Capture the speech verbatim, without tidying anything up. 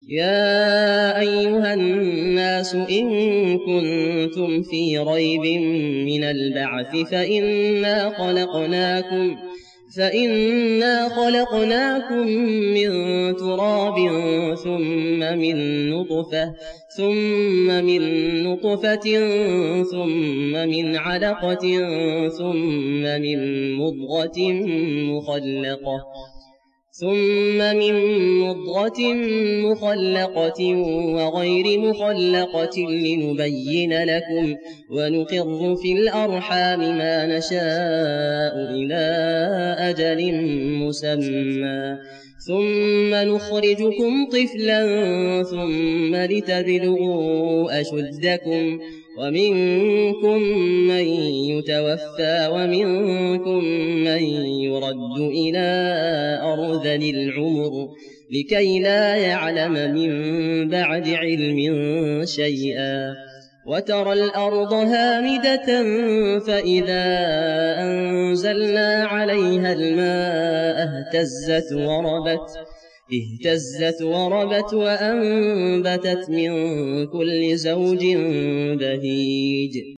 يا أيها الناس إن كنتم في ريب من البعث فإنا خلقناكم فإنا خلقناكم من تراب ثم من نطفة ثم من نطفة ثم من علقة ثم من مضغة مخلقة ثم من مضغة مخلقة وغير مخلقة لنبين لكم ونقر في الأرحام ما نشاء إلى أجل مسمى ثم نخرجكم طفلا ثم لتبلغوا أشدكم ومنكم من يتوفى ومنكم من يرد إلى أرذل العمر لكي لا يعلم من بعد علم شيئا وترى الأرض هامدة فإذا أنزلنا عليها الماء اهتزت وربت اهتزت وربت وأنبتت من كل زوج بهيج